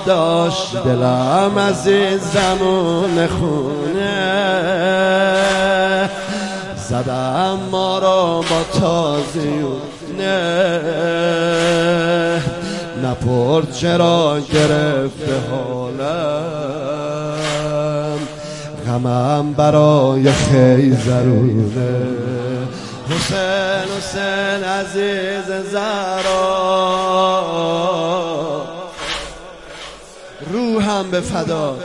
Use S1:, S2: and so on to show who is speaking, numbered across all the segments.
S1: داداش دلم عزیزمون خونه زدم ما را با تازیونه نپرد چرا گرفته حالم غمم برای خیزرونه حسین حسین عزیز زهرا روحم به فدات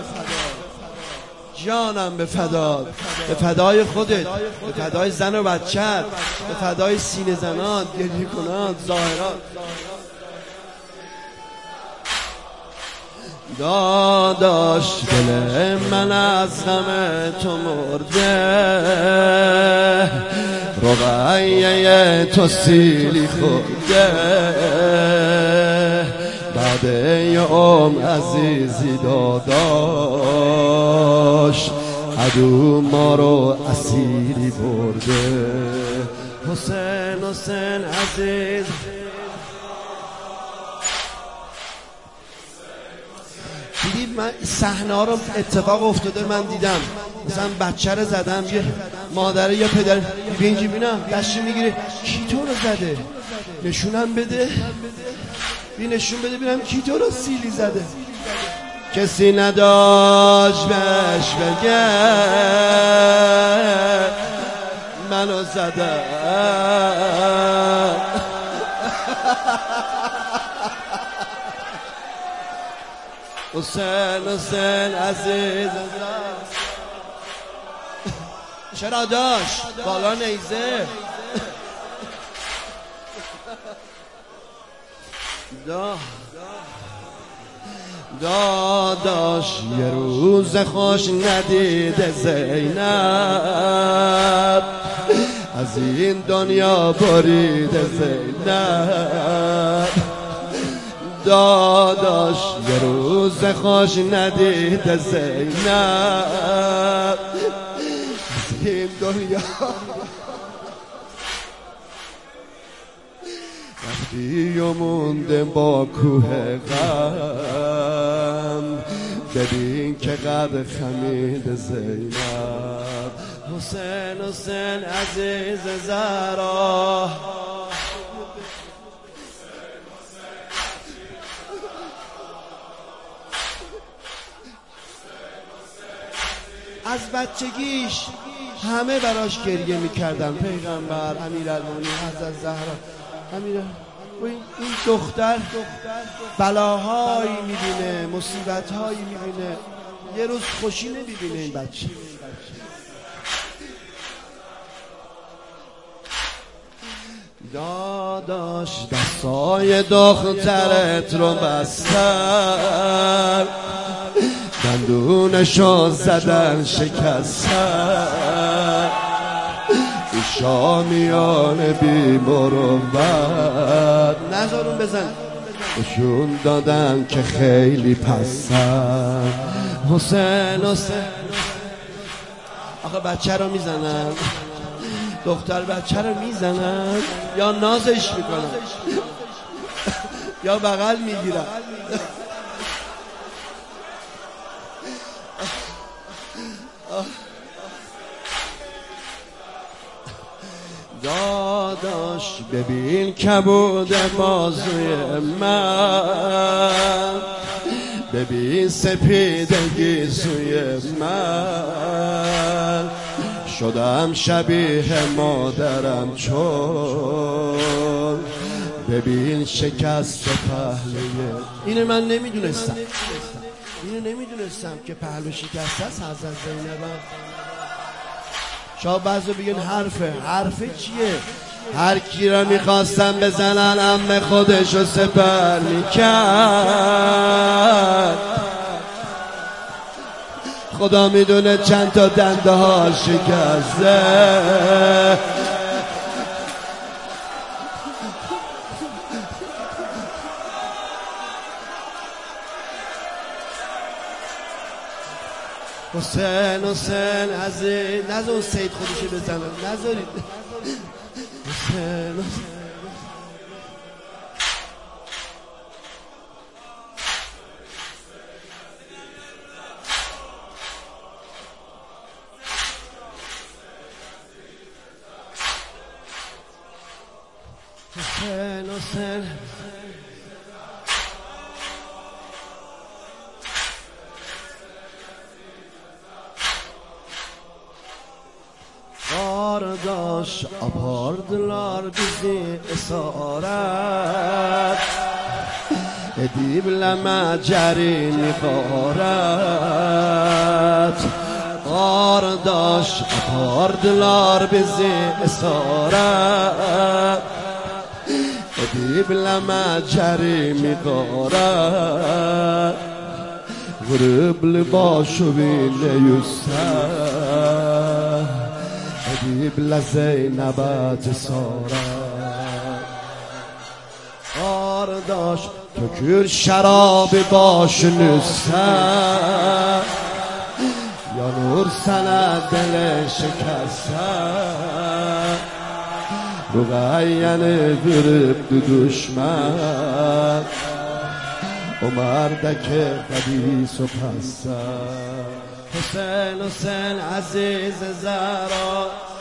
S1: جانم به فدات به فدای خودت به فدای زن و بچت به فدای سینه زنات گریه کنات ظاهرات داداش دل من از غم تو مرده رقیه تو سیلی خورده بعد یه عمر عزیزی داداش عدو ما رو اسیری برده حسین حسین عزیز دیدید من صحنه ها رو اتفاق افتاده من دیدم مثلا بچه رو زدم یه مادره یا پدر بینجی بینم دشتی میگیره کی تو رو زده نشونم بده بی نشون بده بینم کی تو رو سیلی زده کسی نداشت بهش بگه منو زده حسین حسین عزیز چرا داشت بالا نیزه داداش یه روز خوش ندیده زینب از این دنیا بریده زینب داداش یه روز خوش ندیده زینب از این دنیا رفتی و مونده با کوه غم ببین که قد خمید زینب حسین حسین عزیز زهرا از بچگیش همه براش گریه میکردن پیغمبر امیرالمومنین حضرت زهرا این دختر بلاهایی میبینه مصیبتهایی میبینه یه روز خوشی نمیبینه این بچه داداش دستای دخترت رو بستن دندونشو زدن شکستن شامیان بی مروت نذارون بزن نشون دادن که خیلی پسن حسین حسین آخه بچه رو میزنن دختر بچه رو میزنن یا نازش میکنن یا بغل میگیرن داداش ببین کبود بازوی من ببین سپیدگی سوی من شدم شبیه مادرم چون ببین شکست پهلوی اینو من نمیدونستم که پهلو شکست هست حضرت زینبم شاید بعضی بگن حرفه چیه هر کی را میخواستم بزنن عمه خودشو سپر میکرد خدا میدونه چند تا دنده ها شکسته حسین حسین عزیز نذار سید خودشو بزنن نذارید حسین حسین حسین بارداش آپاردلار bizi esaret Edibləmə cərini qarət Qardaş apardılar bizi esaret Edibləmə cərini qarət Vırıblı başı bile yüzsən Ediblə Zeynəbə cəsarət Qardaş tökür şərabı başın üstə Yanır sənə dələ şəkərsən Rüqəyyəni qırıbdı düşmən O mərdəki qəbis o pəsən Hüseyin Hüseyin Əziz Zəhra